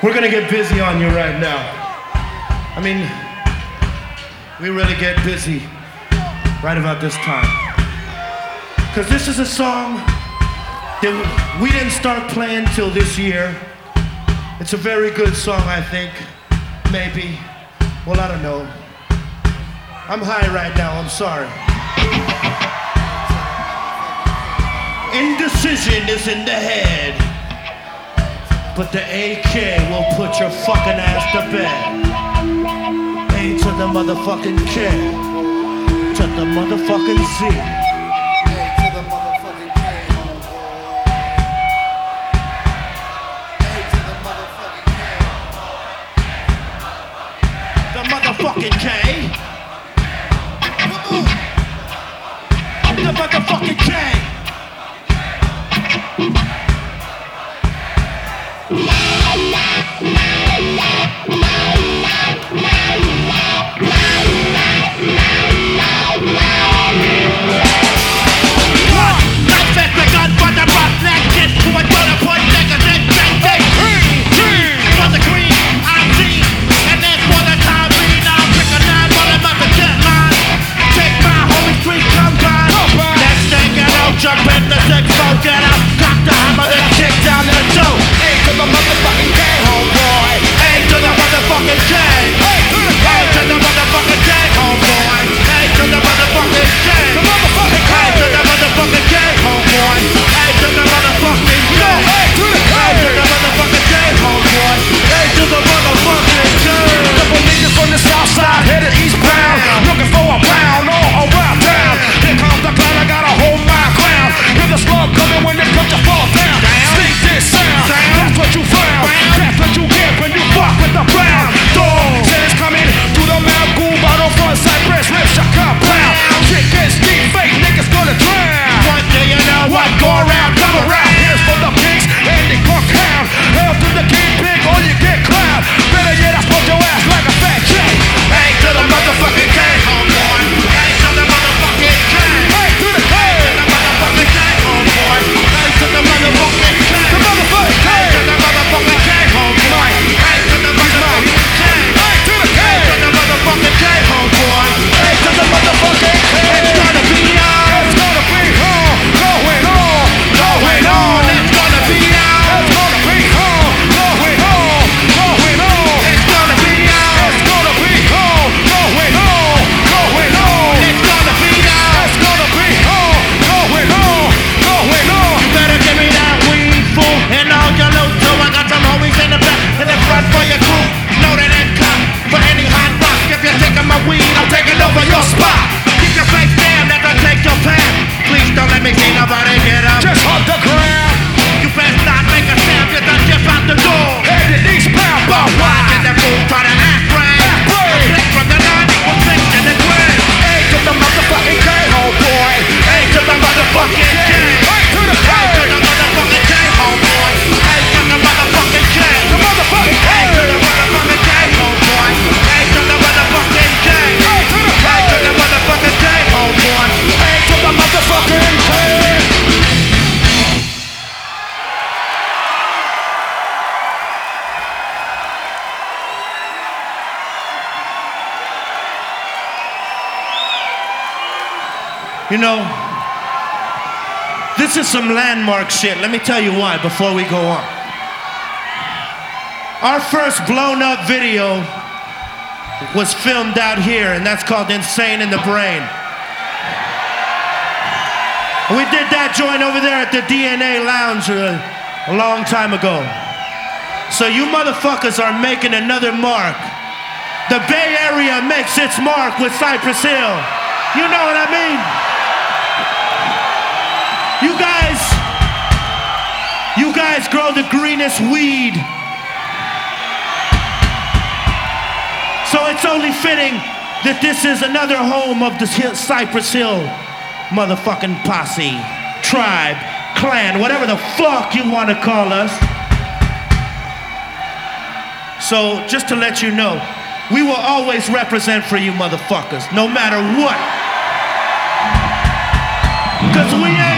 We're gonna get busy on you right now. I mean, we really get busy right about this time. Cause this is a song that we didn't start playing till this year. It's a very good song, I think. Maybe. Well, I don't know. I'm high right now, I'm sorry. Indecision is in the head, but the AK will put your fucking ass to bed. A to the motherfucking K, to the motherfucking Z. The motherfucking K. The motherfucking K. Jump in the six, get out, cock the hammer, then kick down the toe. A to the motherfucking K, homeboy. A to the motherfucking K. A to the motherfucking K, homeboy. A to the motherfucking K. The motherfucking K. A to the motherfucking K, homeboy. A to the motherfucking K. A to the motherfucking K, homeboy. A to the motherfucking K. Couple niggas from the south side headed eastbound, looking for a pound all around town. Here comes the clown, I gotta hold my ground. Hear the slug coming when it comes to fall down. Sneak this sound, that's what you found. That's what you get when you fuck with the brown dog. Said it's coming through the mouth, goon bottle front Cypress, rip shot compound. Shit gets deep, fake niggas gonna drown. One day you know what, go around, come around. Here's for the pigs and the punk hound. Hell to the king pig, or you get clowned. Better yet, I smoke your ass like a fat J. Hey to the motherfucking K, homeboy. Hey to the motherfucking K. Hey to the K. The motherfucking K, homeboy. Hey to the motherfucking K. The motherfucking K. Hey to the motherfucking K, homeboy. Hey to the motherfucking K. Hey to the K. Hey to the motherfucking K, homeboy. Hey to the motherfucking K. It's gonna be on. It's gonna be on. Going on. Going on. It's gonna be on. It's gonna be on. Going on. Going on. It's gonna be on. It's gonna be on. Going on. Going on. It's gonna be on. It's gonna be on. Going on. Going on. You better give me that weed, fool, and all your loot too. I got some homies in the back, in the front for your crew. Loaded and cocked for any hot rock. If you're taking my weed, I'm taking over your spot. Keep your face down as I take your pan. Please don't let me see nobody get up. Just hold the ground. You best not make a sound, cause I'm just out the door. Headed eastbound, but why did the fool try to act right? Click from the 9 equals 6 in the grid. A to the motherfucking K, homeboy. A to the motherfucking K. A to the K. A to the motherfucking K, homeboy. A to the motherfucking K. The motherfucking K. A to the motherfucking K, homeboy. A to the motherfucking K. A to the K. A to the motherfucking K, homeboy. A to the motherfucking K. You know, this is some landmark shit. Let me tell you why before we go on. Our first blown up video was filmed out here, and that's called Insane in the Brain. We did that joint over there at the DNA Lounge a long time ago. So you motherfuckers are making another mark. The Bay Area makes its mark with Cypress Hill. You know what I mean? You guys grow the greenest weed. So it's only fitting that this is another home of the Cypress Hill motherfucking posse, tribe, clan, whatever the fuck you want to call us. So just to let you know, we will always represent for you motherfuckers, no matter what. Cause we ain't